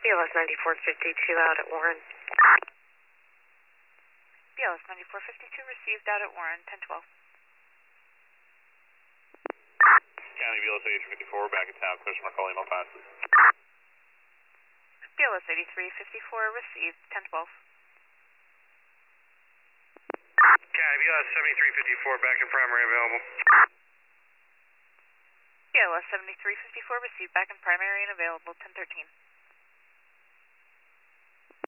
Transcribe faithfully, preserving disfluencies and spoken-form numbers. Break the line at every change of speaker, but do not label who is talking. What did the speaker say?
B L S ninety-four fifty-two out at Warren.
B L S ninety-four fifty-two received out at Warren, ten twelve.
County B L S eighty-three fifty-four, back in town, customer calling all passes.
B L S eighty-three fifty-four received, ten twelve.
County B L S seventy-three fifty-four, back in primary available.
B L S seventy-three fifty-four received back in primary and available, ten thirteen.